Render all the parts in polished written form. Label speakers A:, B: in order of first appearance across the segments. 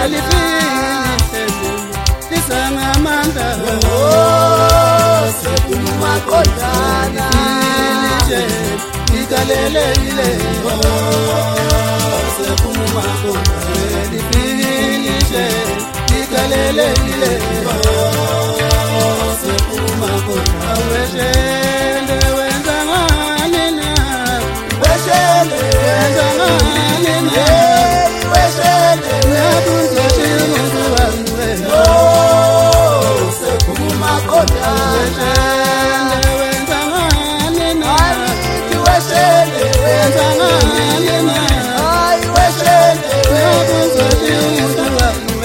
A: lisangamanda
B: sephuma qondana
A: ikalelekile
B: sephuma qondana
A: lifilishe ikalelekile
B: sephuma qondana
A: weshele wenza ngani na
B: weshele
A: wenza ngani na
B: weshele
A: nabunza chimuntu wanwe
B: sephuma qondana
A: weshele wenza ngani na
B: weshele
A: wenza ngani na
B: ay weshele
A: nabunza chimuntu wanwe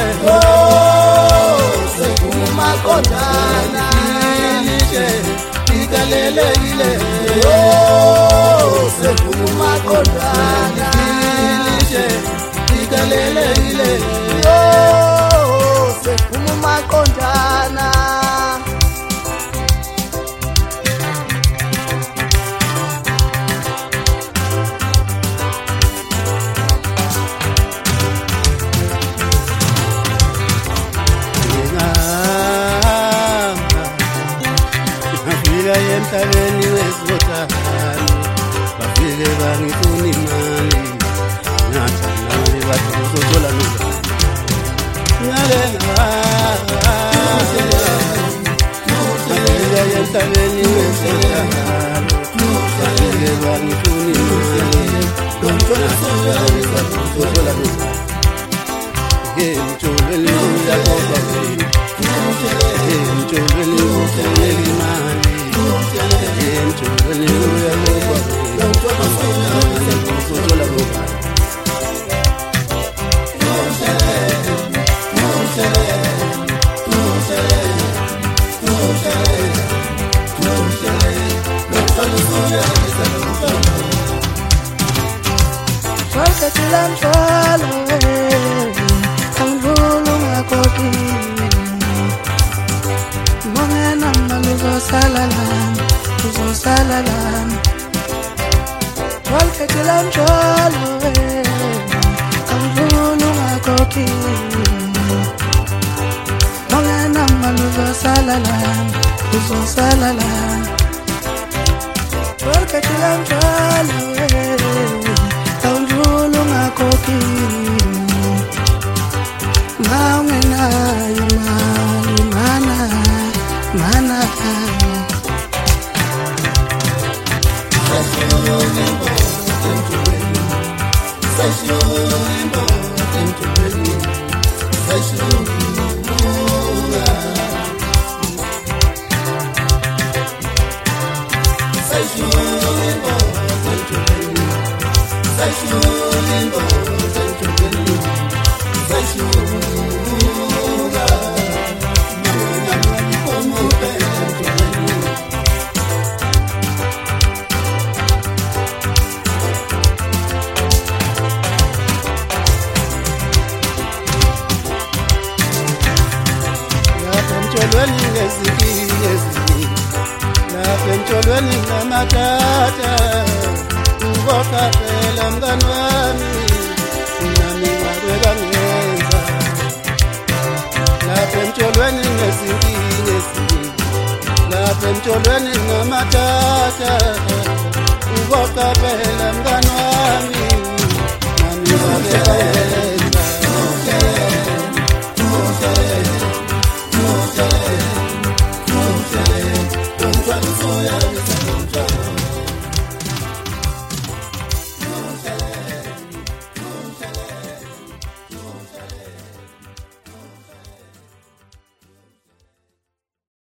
B: sephuma qondana
A: ikalelekile
B: sephuma qondana
A: ikalelekile
B: sephuma qondana
A: emhlabeni wesibotani bafike bangifuna imali nathanale bathi uzothola nozani ngale emhlabeni wesibotani bafike bangifuna imali uzothola nozani ngitholeni uyakoba ngitholeni imali
B: Salalan Walke tilam chalo Kamvunu ngakoki Mongena maluzo salalan Uzo salalan Walke tilam chalo Kamvunu ngakoki Mongena imana Mana
A: Emtholweni namatata uboka phela mngani wami nami ngabeka ngenza lapha emtholweni nezinkinga lapha emtholweni namatata uboka phela mngani wami nami ngabeka